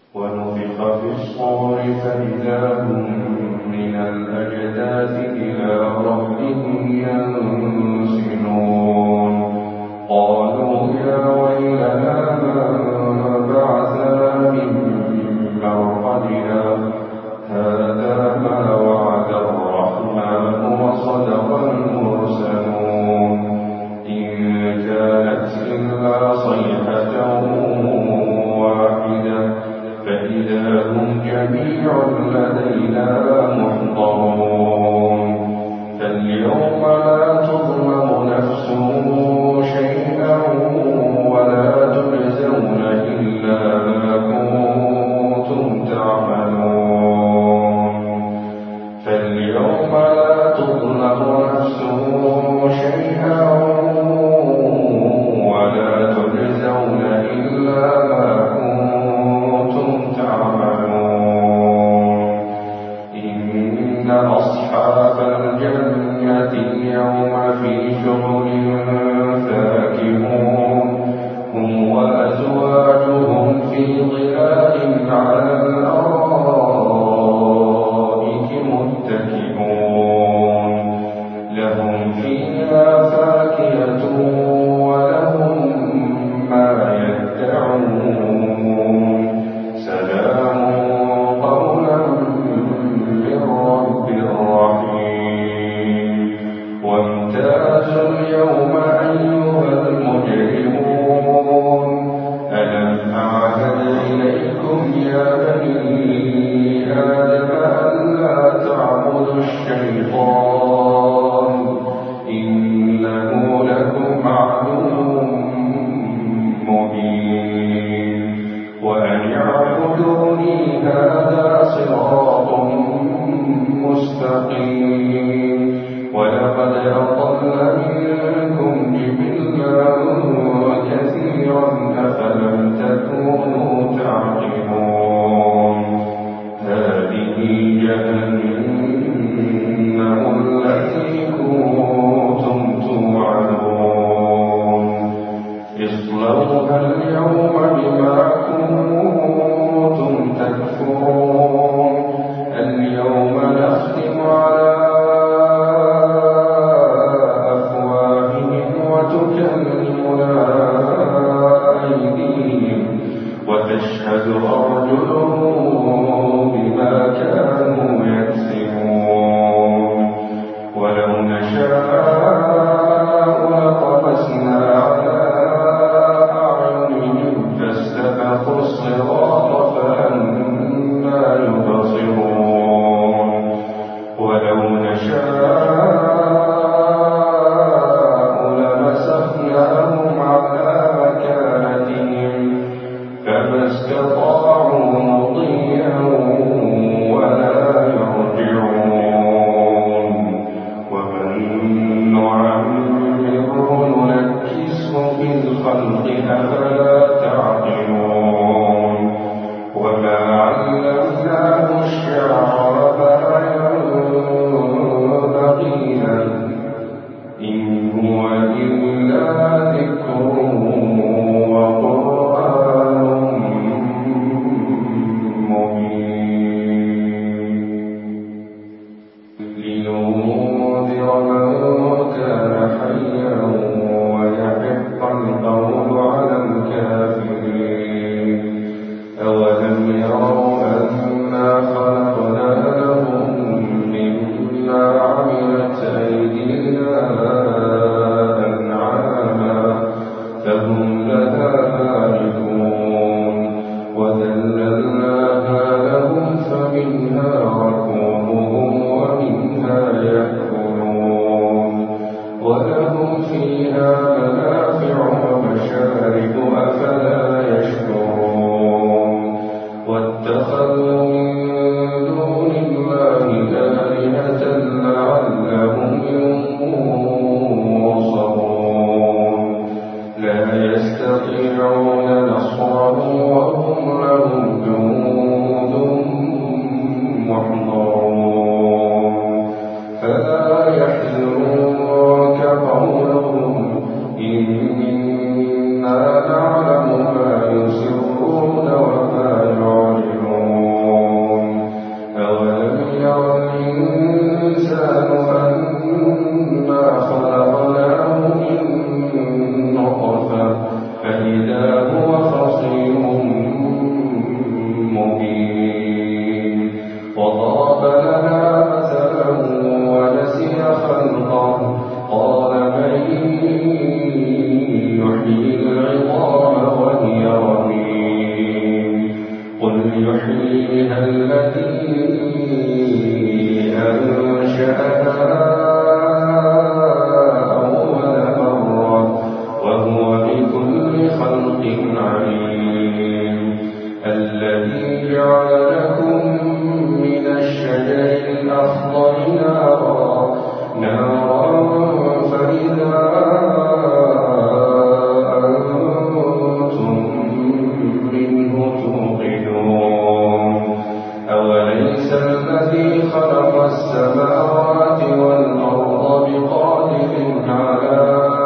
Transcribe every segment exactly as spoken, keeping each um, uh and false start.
ونفخ في الصور فإذا هم من الأجداث إلى ربهم ينسلون قالوا يا ويلنا من بعثنا من مرقدنا هذا ما وعد الرحمن وصدق المرسلون إن كانت إلا صيحة واحدة فإذا هم جميع لدينا محضرون فاليوم لا تظلم نفس شيئا ولا تجزون إلا ما كنتم تعملون فاليوم لا تظلم نفس شيئا ولا تجزون إلا ما كنتم تعملون إن أصحاب الجنة اليوم في شغل فاكهون هم وأزواجهم في ظلال على الأرائك متكئون لهم فيها فاكهة ولهم ما يدعون سلام قولا من رب رحيم وامتازوا اليوم أيها المجرمون ألم أعهد إليكم يا بني آدم ألا تعبدوا الشيطان إنه لكم عدو مبين وأن اعبدوني هذا صراط مستقيم ولقد أضل منكم جبلا كثيرا أفلم تكونوا تعقلون هذه جهنم التي كنتم توعدون اصلوها اليوم بما كنتم تكفرون اليوم نختم على أفواههم وتكلمنا أيديهم وتشهد أرجلهم بما كانوا يكسبون ولو نشاء لطمسنا على أعينهم فاستبقوا الصراط فأنى يبصرون ولو نشاء لمسخناهم على مكانتهم فما استطاعوا مضيا ولا يرجعون ومن نعمره ننكسه في الخلق أفلا تعقلون وما علمناه الشعر ما ينبغي له إن هو إلا ذكر وقرآن مبين لينذر من كان حيا ويحق القول على الكافرين أولم يروا أنا خلقنا لهم مما عملت أيدينا أنعاما فهم لها مالكون وذللناها لهم فمنها ركوبهم ومنها يأكلون ولهم فيها منافع ومشارب أفلا يشكرون واتخذ يحييها الذي أنشأها أول مرة وهو بكل خلق عليم الذي جعل لكم من الشجر الأخضر نارا نارا فإذا أنتم منه توقدون أوليس الذي خلق السماوات والأرض بقادر على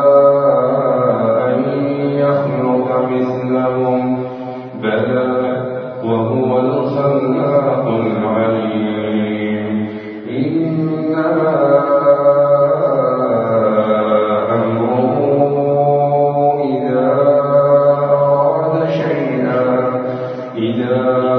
أن يخلق مثلهم بلى وهو الخلاق العليم إنما أمره إذا أراد شيئا إذا